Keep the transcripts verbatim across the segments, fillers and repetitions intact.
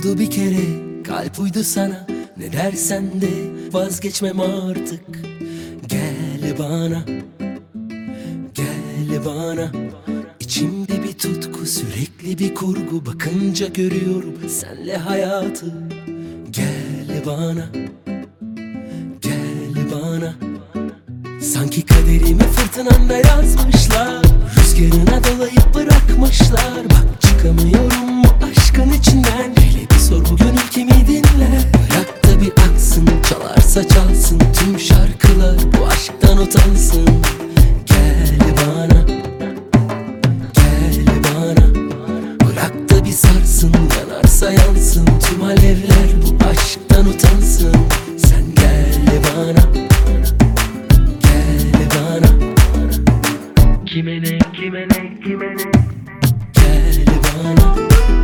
Oldu bir kere, kalp uydu sana. Ne dersen de vazgeçmem artık. Gel bana, gel bana. İçimde bir tutku, sürekli bir kurgu. Bakınca görüyorum senle hayatı. Gel bana, gel bana. Sanki kaderimi fırtınanda yazmışlar. Rüzgarına dolayıp bırakmışlar. Bak çıkamıyorum bu aşkın içinden. Hele bir sor bu gönül kimi dinler. Bırak da bir aksın, çalarsa çalsın tüm şarkılar, bu aşktan utansın. Gel bana, gel bana. Bırak da bir sarsın, yanarsa yansın tüm alevler, bu aşktan utansın. Sen gel bana, gel bana. Kime ne, kime ne, kime ne? Gel bana.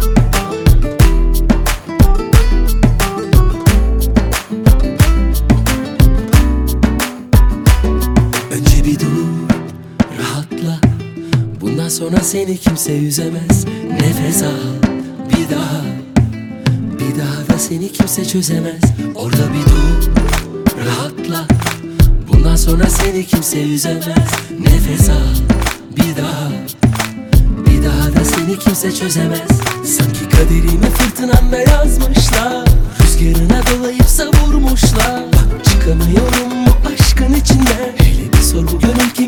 Önce bir dur, rahatla. Bundan sonra seni kimse üzemez. Nefes al, bir daha. Bir daha da seni kimse çözemez. Orada bir dur, rahatla. Bundan sonra seni kimse üzemez. Nefes al, bir daha. Bir daha da seni kimse çözemez. Sanki kaderimi fırtınanda yazmışlar. Rüzgarına dolayıp savurmuşlar. Bak çıkamıyorum bu aşkın içinden. Hele bir sor bu gönül